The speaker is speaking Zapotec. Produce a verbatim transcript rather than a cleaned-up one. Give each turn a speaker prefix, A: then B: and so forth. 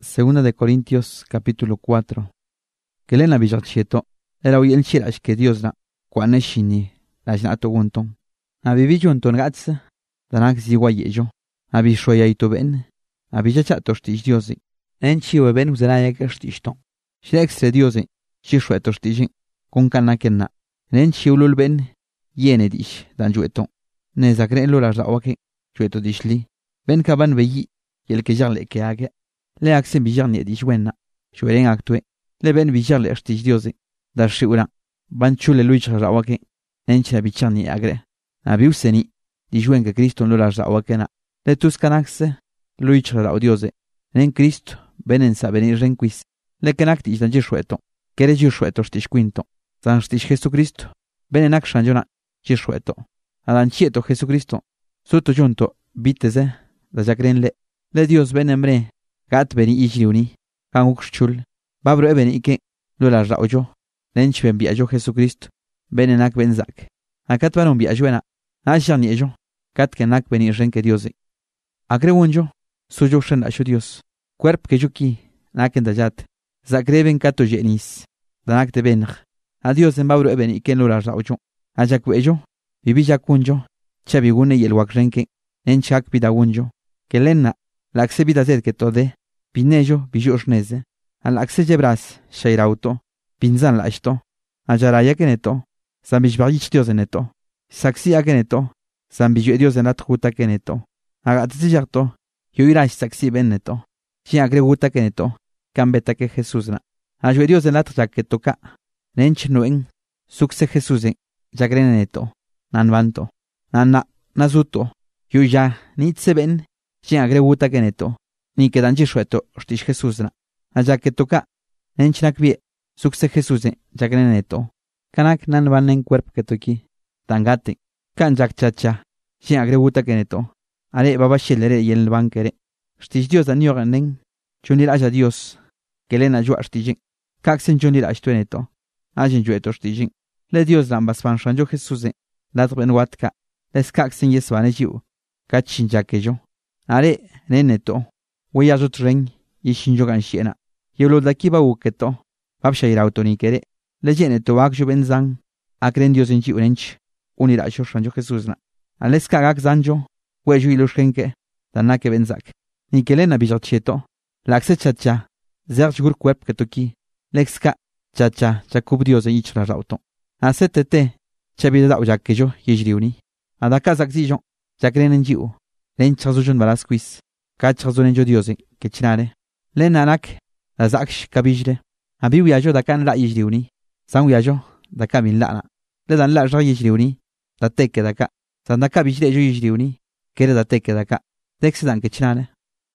A: Segunda de Corintios capítulo cuatro. Que len la billachieto era hoy el chirash que Dios la cuaneshini la jnato gunton. Abibi junton gats danak ziwayejo. Abi shoyaito ben. Abi jachato shtish Diosi. En chiwe ben uzanaya kashtishton. Shrekstre Diosi shishweto shtishin con kanakenna. En chiulul ben yene dish dan jueton. Ne zakren lo la jawake jueto dishli. Ben kaban veyi yel que jarle que haga. Le aksen bijar ne dish wenna. Shweren aktue. Le ben bijar le shtish Diosi. Dar shiura. Ban chule luich rawake. Enchna bichar ni agre. Abi useni dish wenga Cristo lo la jawake na. Le tus kanakse luich raw Diose. En Cristo benen sa venir renquis. Le kenakti dan jishweto. Kere jishweto shtish quinto. San shtish Jesucristo. Benen akshanjona jishweto. Adan chieto Jesucristo. Suto junto biteze da jakrenle. Le Dios benembre gat beni ijriuni. Kan ukshchul. Babro ebeni ike lo la rawjo. Lench ben biajo Jesucristo. Benenak benzak. Akat baron biajuena. Ashan yejo. Kat kenak beni renke Diosi. Agrewonjo sujo shen asho Dios. Cuerp que yuki naken dayat. Zagreben kato jenis. Danak te benj. A Dios en babro ebeni ike lo la rawjo. Ajakwejo. Bibi jakunjo. Chabigune y el wakrenke. En chak pidawunjo. Que lenna. La aksebida zed que tode. Pinejo bijoshneze. Al aksejebras shairauto. Pinzan la esto. Ajaraya keneto. Sambijbarich Dios eneto. Saksi akeneto. Sambijo Dios en atjuta keneto. Agatzijarto. Yoirash saksi beneto. Si agreguta keneto. Cambeta que Jesús na. Ajo Dios en atra que toca. Nench noen. Sukse Jesús en. Jagreneto. Nanvanto. Nana. Nazuto. Yoya. Nitse ben. Si agreguta keneto. Ni quedan jishueto. Stish Jesús na. Aja que toca. Nench nakbie. Sukse Jesús en. Jagreneto. Kanak nan van en cuerpo que toki. Tangate. Kan jak chacha. Si agreguta keneto. Are baba shelere y el bankere. Stish Dios dan yoganen. Chunil aja Dios. Que len ajo astijin. Kaksen chunil ashtueneto. Ajen jueto stijin. Le Dios lambas van shanjo Jesús. Latben watka. Les kaksen yesvanejiu. Kachin jakejo. Are neneto. Weyajo tren. Yishinjo ganshiena. Yolo dakiba uketo. Babshaira autonikere. Le jeneto wakjo benzan. Akren Dios en chiunench. Unirajo shanjo Jesús na. Ales kagak zanjo. Weju ilushkenke. Danake benzak. Nikelena bijachieto. Laxe chacha. Zerj gur cuerp que toki. Lexka. Chacha. Chakub Dios en ichra rauto. Asetete. Chabida ujakejo yejriuni. Adaka zakzijon. Jakrenen jiu. Len chazujon balasquis. Kachazon jo Dios que chinare. Len anak. Azaksh kabijre. Abi wiajo dakan la yejriuni. San wiajo. Daka min lana. Le dan la yejriuni. Da teke daka. Sandaka bijre jo yejriuni. Kere da teke daka. Dexidan que chinare.